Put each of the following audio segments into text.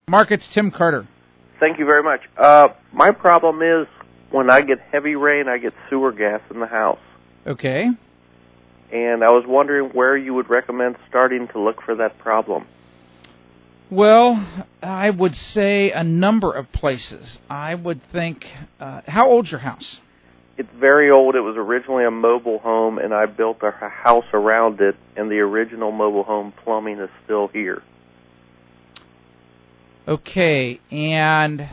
Mark, it's Tim Carter. Thank you very much. My problem is when I get heavy rain, I get sewer gas in the house. Okay. And I was wondering where you would recommend starting to look for that problem. Well, I would say a number of places. I would think, how old's your house? It's very old. It was originally a mobile home, and I built a house around it, and the original mobile home plumbing is still here. Okay, and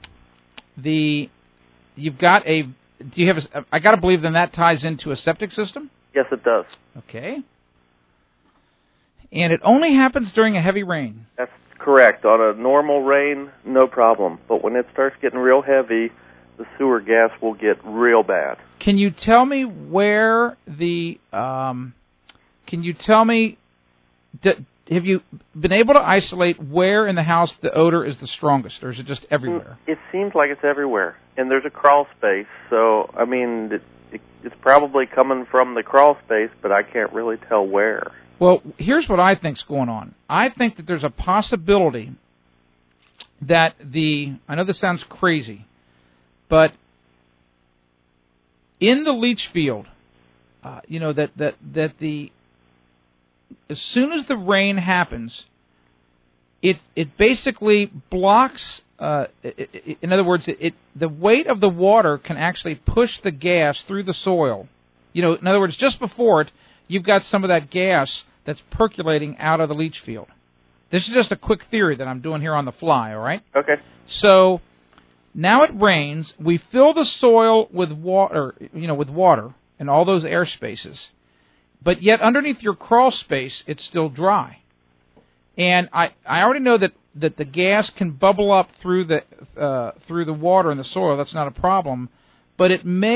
you've got do you have I got to believe then that ties into a septic system? Yes, it does. Okay. And it only happens during a heavy rain? That's correct. On a normal rain, no problem. But when it starts getting real heavy, the sewer gas will get real bad. Can you tell me where have you been able to isolate where in the house the odor is the strongest, or is it just everywhere? It seems like it's everywhere. And there's a crawl space, so, I mean, it's probably coming from the crawl space, but I can't really tell where. Well, here's what I think's going on. I think that there's a possibility that I know this sounds crazy, but in the leach field, as soon as the rain happens, it basically blocks. In other words, the weight of the water can actually push the gas through the soil. In other words, just before it, you've got some of that gas that's percolating out of the leach field. This is just a quick theory that I'm doing here on the fly, all right? Okay. So now it rains. We fill the soil with water, and all those air spaces. But yet underneath your crawl space, it's still dry. And I already know that the gas can bubble up through the water in the soil. That's not a problem. But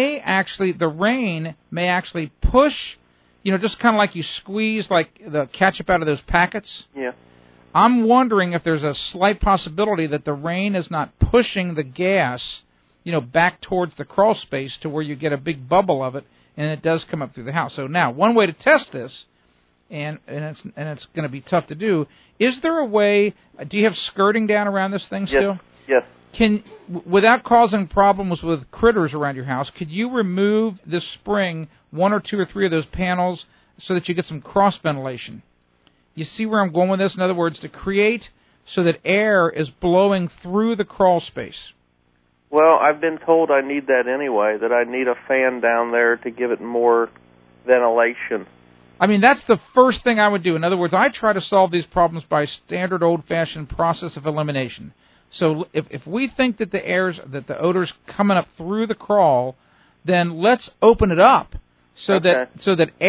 the rain may actually push, just kind of like you squeeze like the ketchup out of those packets. Yeah. I'm wondering if there's a slight possibility that the rain is not pushing the gas, back towards the crawl space to where you get a big bubble of it, and it does come up through the house. So now, one way to test this, and it's going to be tough to do, is there a way? Do you have skirting down around this thing still? Yes. Without causing problems with critters around your house, could you remove this spring 1 or 2 or 3 of those panels so that you get some cross ventilation? You see where I'm going with this? In other words, to create so that air is blowing through the crawl space. Well, I've been told I need that anyway, that I need a fan down there to give it more ventilation. I mean, that's the first thing I would do. In other words, I try to solve these problems by standard old-fashioned process of elimination. So if we think that the odor's coming up through the crawl, then let's open it up because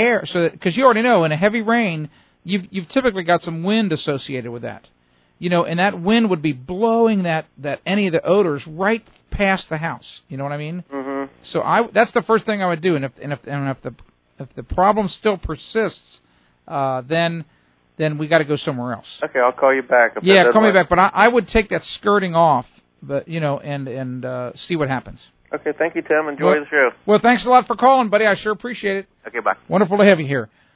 you already know in a heavy rain you've typically got some wind associated with that. And that wind would be blowing that any of the odors right past the house. You know what I mean? Mm-hmm. So that's the first thing I would do. And if the problem still persists, then we got to go somewhere else. Okay, I'll call you back. Yeah, call me back. But I would take that skirting off, but and see what happens. Okay, thank you, Tim. Enjoy the show. Well, thanks a lot for calling, buddy. I sure appreciate it. Okay, bye. Wonderful to have you here.